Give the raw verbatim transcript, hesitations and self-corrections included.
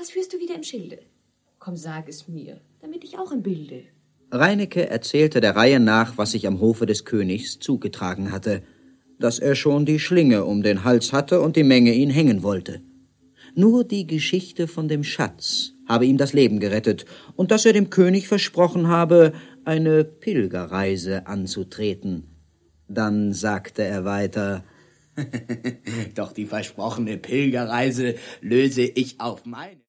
Was führst du wieder im Schilde? Komm, sag es mir, damit ich auch im Bilde. Reineke erzählte der Reihe nach, was sich am Hofe des Königs zugetragen hatte, dass er schon die Schlinge um den Hals hatte und die Menge ihn hängen wollte. Nur die Geschichte von dem Schatz habe ihm das Leben gerettet und dass er dem König versprochen habe, eine Pilgerreise anzutreten. Dann sagte er weiter: Doch die versprochene Pilgerreise löse ich auf meine.